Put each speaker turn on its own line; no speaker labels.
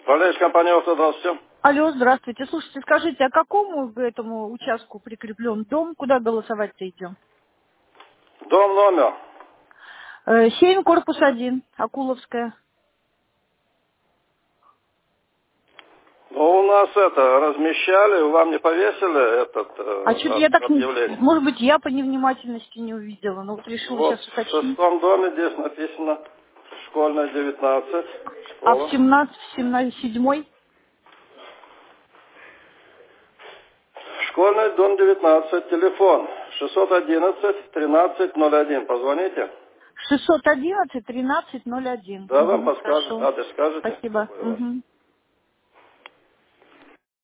Управляющая компания «Авто», здравствуйте.
Алло, здравствуйте. Слушайте, скажите, а какому к этому участку прикреплен дом? Куда голосовать-то идем?
Дом номер.
7, корпус 1, Акуловская.
Ну, у нас это, размещали, вам не повесили
А что-то я так,
объявление?
может быть, я по невнимательности не увидела, но вот решила
Вот,
сейчас
в
уточнить.
шестом доме здесь написано «Школьная 19»,
А в
школа.
17,
Школьный дом 19, телефон 611-1301. Позвоните.
611 1301.
Да, вам подскажет,
Хорошо.
адрес скажете.
Спасибо.
Какой у вас?
Мгм.